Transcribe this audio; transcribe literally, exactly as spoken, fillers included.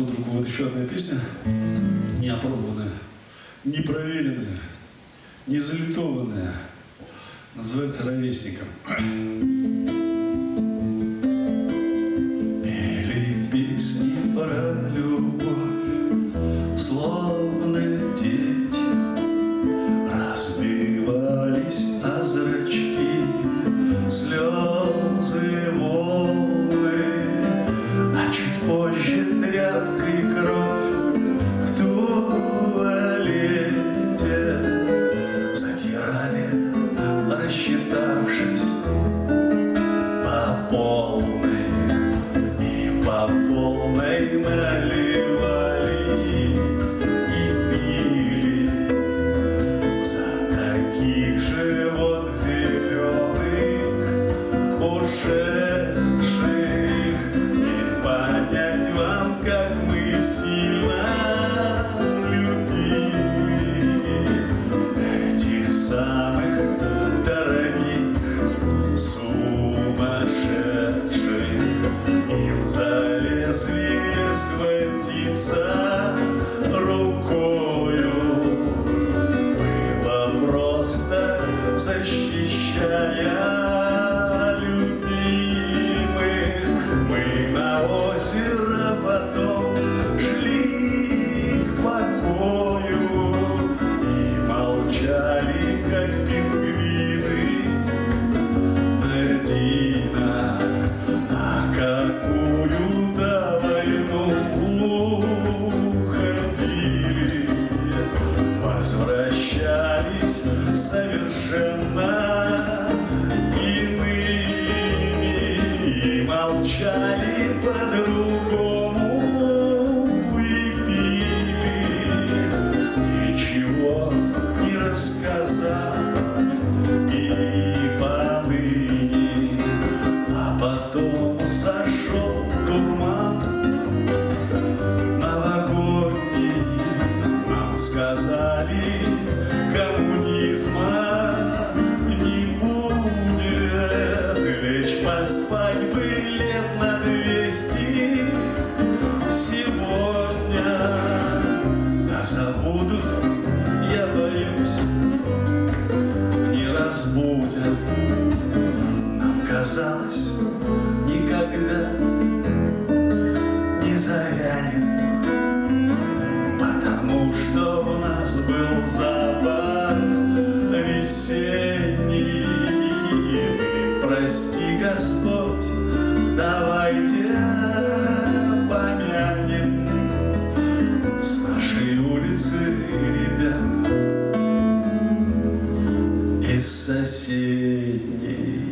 под руку вот еще одна песня, неопробованная, непроверенная, незалитованная, называется «Ровесником». Пели песни про любовь, словно дети, разбивались о зрачки слезы, волны, а чуть позже тряпка и кровь в туалете затирали, рассчитавшись по полной, и по полной наливали и пили за таких же вот зеленых ушедших. Не понять вам, как мы сильно любили этих самых дорогих сумасшедших. Им залезли не схватиться рукою, было просто защищая любимых. Мы на озеро потом шли к покою и молчали, как пингвины на льдинах. А какую-то войну уходили, возвращались совершенно иными и молчали по-другому и пили, ничего не рассказав и поныне. А потом сошел туман новогодний, нам сказали, коммунизма не будет, лечь поспать бы лет на двести сегодня. Да забудут, я боюсь, не разбудят. Нам казалось, никогда не завянем, потому что у нас был запах весенний. И прости, Господь, давайте помянем с нашей улицы ребят из соседней.